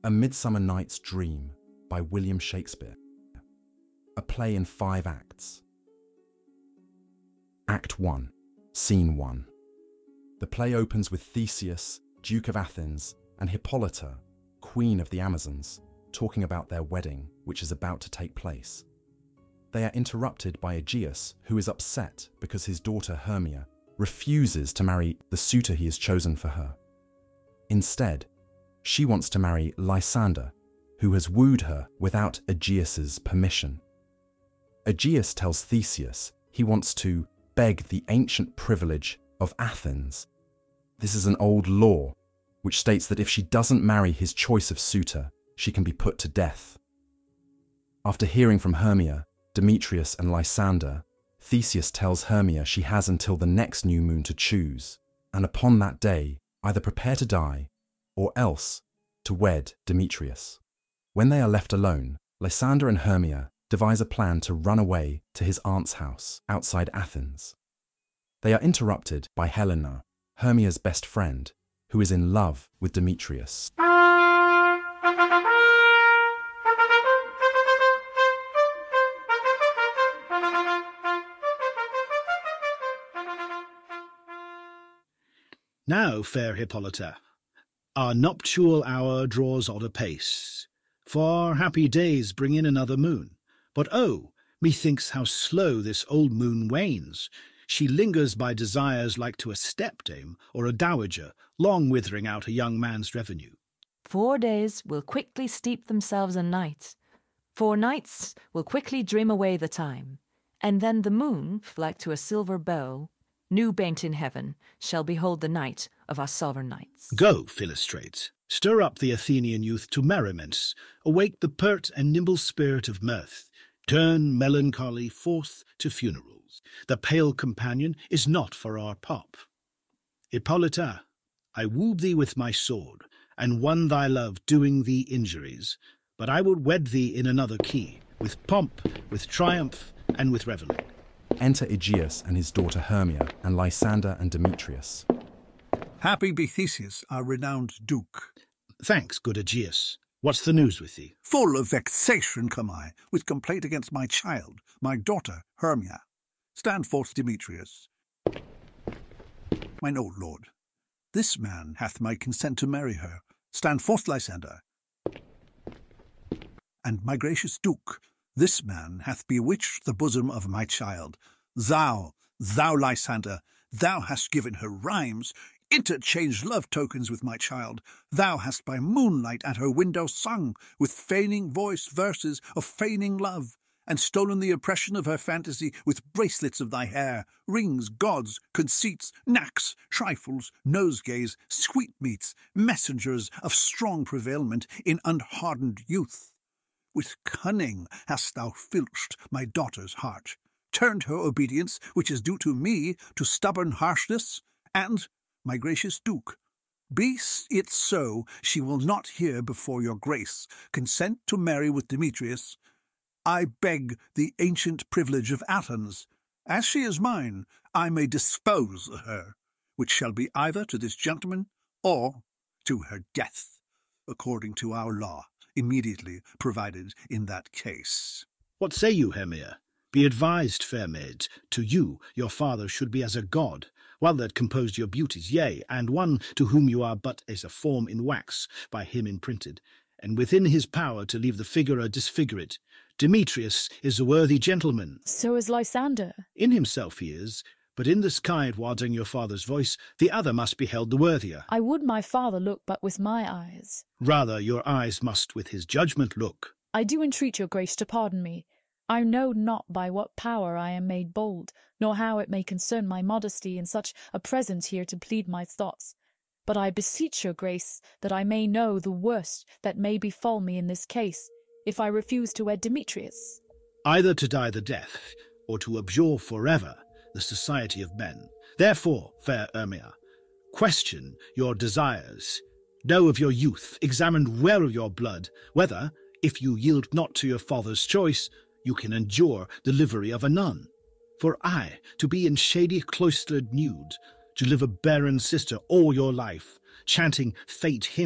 A Midsummer Night's Dream by William Shakespeare. A play in 5 acts. Act 1, Scene 1. The play opens with Theseus, Duke of Athens, and Hippolyta, Queen of the Amazons, talking about their wedding, which is about to take place. They are interrupted by Aegeus, who is upset because his daughter Hermia refuses to marry the suitor he has chosen for her. Instead, she wants to marry Lysander, who has wooed her without Aegeus's permission. Aegeus tells Theseus he wants to beg the ancient privilege of Athens. This is an old law, which states that if she doesn't marry his choice of suitor, she can be put to death. After hearing from Hermia, Demetrius and Lysander, Theseus tells Hermia she has until the next new moon to choose, and upon that day, either prepare to die, or else to wed Demetrius. When they are left alone, Lysander and Hermia devise a plan to run away to his aunt's house outside Athens. They are interrupted by Helena, Hermia's best friend, who is in love with Demetrius. Now, fair Hippolyta, our nuptial hour draws on apace, for happy days bring in another moon. But oh, methinks how slow this old moon wanes. She lingers by desires like to a stepdame or a dowager, long withering out a young man's revenue. 4 days will quickly steep themselves in night. 4 nights will quickly dream away the time. And then the moon, like to a silver bow, new banked in heaven, shall behold the night of our sovereign knights. Go, Philostrate, stir up the Athenian youth to merriments, awake the pert and nimble spirit of mirth, turn melancholy forth to funerals. The pale companion is not for our pop. Hippolyta, I wooed thee with my sword, and won thy love doing thee injuries, but I would wed thee in another key, with pomp, with triumph, and with revelling. Enter Aegeus and his daughter Hermia, and Lysander and Demetrius. Happy be Theseus, our renowned duke. Thanks, good Aegeus. What's the news with thee? Full of vexation come I, with complaint against my child, my daughter Hermia. Stand forth, Demetrius. Mine old lord, this man hath my consent to marry her. Stand forth, Lysander. And my gracious duke, this man hath bewitched the bosom of my child. Thou, Lysander, thou hast given her rhymes, interchanged love tokens with my child. Thou hast by moonlight at her window sung, with feigning voice verses of feigning love, and stolen the oppression of her fantasy with bracelets of thy hair, rings, gauds, conceits, knacks, trifles, nosegays, sweetmeats, messengers of strong prevailment in unhardened youth. With cunning hast thou filched my daughter's heart, turned her obedience, which is due to me, to stubborn harshness, and, my gracious duke, be it so she will not hear before your grace consent to marry with Demetrius, I beg the ancient privilege of Athens. As she is mine, I may dispose of her, which shall be either to this gentleman or to her death, according to our law, immediately provided in that case. What say you, Hermia? Be advised, fair maid, to you your father should be as a god, one that composed your beauties, yea, and one to whom you are but as a form in wax, by him imprinted, and within his power to leave the figurer disfigured. Demetrius is a worthy gentleman. So is Lysander. In himself he is, but in the sky warding your father's voice, the other must be held the worthier. I would my father look but with my eyes. Rather your eyes must with his judgment look. I do entreat your grace to pardon me. I know not by what power I am made bold, nor how it may concern my modesty in such a presence here to plead my thoughts. But I beseech your grace that I may know the worst that may befall me in this case, if I refuse to wed Demetrius. Either to die the death, or to abjure forever the society of men. Therefore, fair Hermia, question your desires. Know of your youth, examine well your blood, whether, if you yield not to your father's choice, you can endure the livery of a nun. For I, to be in shady cloistered nude, to live a barren sister all your life, chanting fate hymns